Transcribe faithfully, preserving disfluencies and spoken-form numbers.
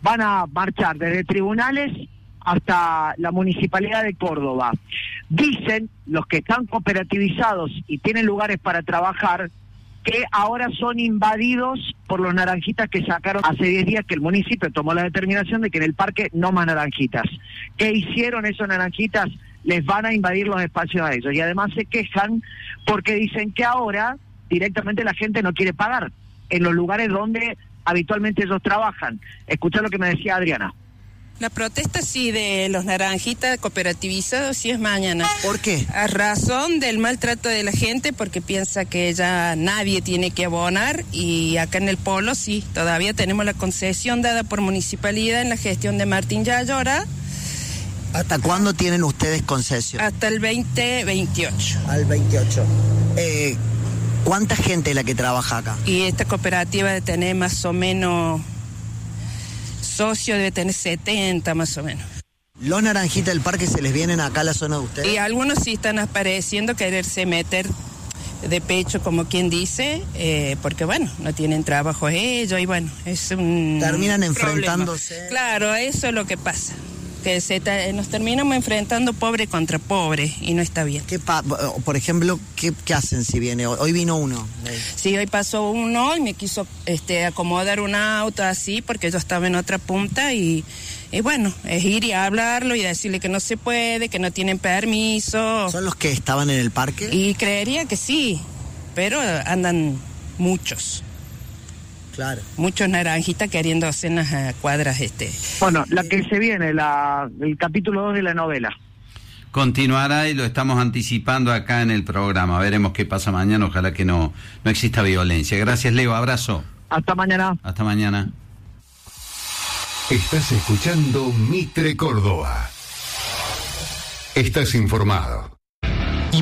van a marchar desde tribunales hasta la Municipalidad de Córdoba. Dicen los que están cooperativizados y tienen lugares para trabajar que ahora son invadidos por los naranjitas que sacaron hace diez días, que el municipio tomó la determinación de que en el parque no más naranjitas. ¿Qué hicieron esos naranjitas? Les van a invadir los espacios a ellos. Y además se quejan porque dicen que ahora directamente la gente no quiere pagar en los lugares donde habitualmente ellos trabajan. Escuchá lo que me decía Adriana. La protesta sí de los naranjitas cooperativizados sí es mañana. ¿Por qué? A razón del maltrato de la gente, porque piensa que ya nadie tiene que abonar, y acá en el Polo sí, todavía tenemos la concesión dada por municipalidad en la gestión de Martín Yayora. ¿Hasta cuándo tienen ustedes concesión? Hasta el veinte veintiocho. Al veintiocho. Eh, ¿Cuánta gente es la que trabaja acá? Y esta cooperativa debe tener más o menos... socio debe tener setenta más o menos. ¿Los naranjitas del parque se les vienen acá a la zona de ustedes? Y algunos sí están apareciendo, quererse meter de pecho, como quien dice, eh, porque bueno, no tienen trabajo ellos, y bueno, es un terminan enfrentándose. Problema. Claro, eso es lo que pasa, que se ta- nos terminamos enfrentando pobre contra pobre, y no está bien. ¿Qué pa- por ejemplo, ¿qué, qué hacen si viene? Hoy vino uno. Sí, hoy pasó uno y me quiso este, acomodar un auto así, porque yo estaba en otra punta, y, y bueno, es ir y hablarlo y decirle que no se puede, que no tienen permiso. ¿Son los que estaban en el parque? Y creería que sí, pero andan muchos. Claro. Muchos naranjitas queriendo hacer unas cuadras. este. Bueno, la que se viene, la, el capítulo dos de la novela. Continuará y lo estamos anticipando acá en el programa. Veremos qué pasa mañana. Ojalá que no, no exista violencia. Gracias, Leo. Abrazo. Hasta mañana. Hasta mañana. Estás escuchando Mitre Córdoba. Estás informado.